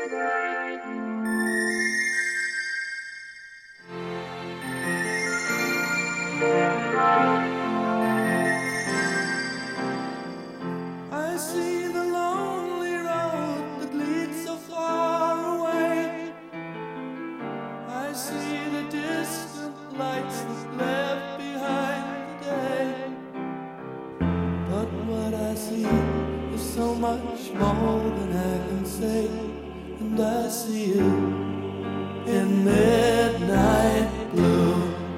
I see the lonely road that leads so far away. I see the distant lights that left behind today. But what I see is so much more than I can say. And I see you in midnight blue.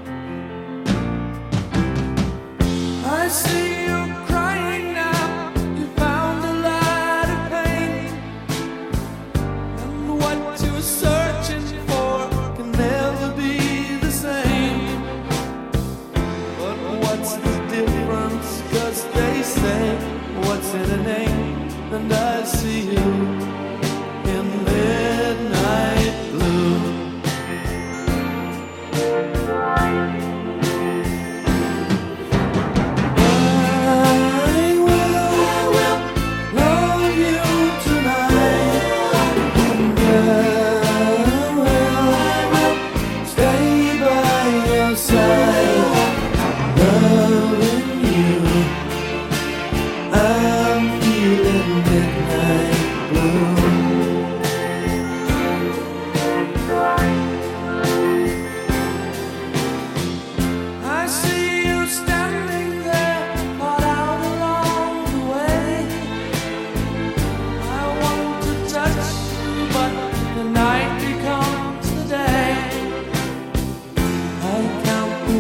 I see you crying now. You found a lot of pain, and what you're searching for can never be the same. But what's the difference? 'Cause they say, what's in a name? And I see you in midnight blue.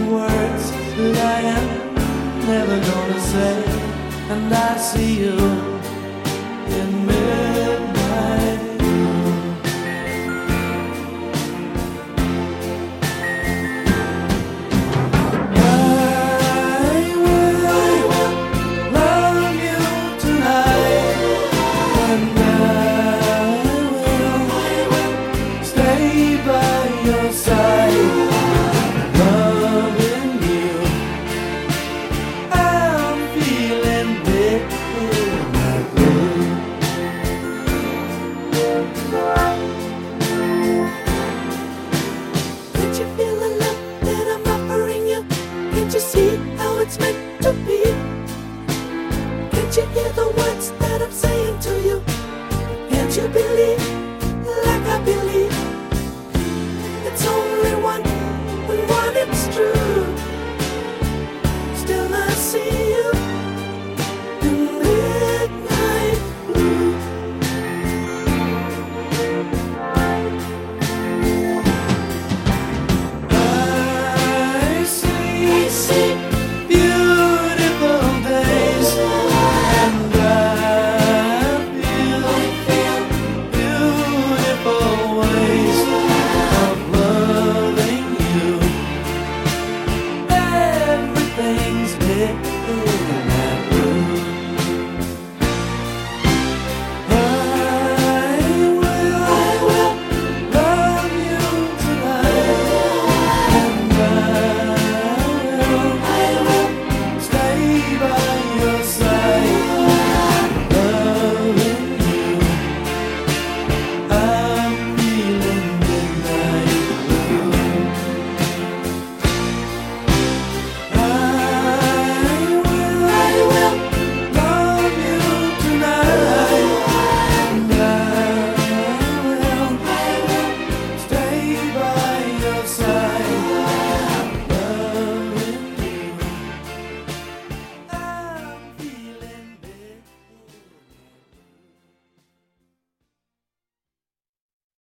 Never gonna say, and I see you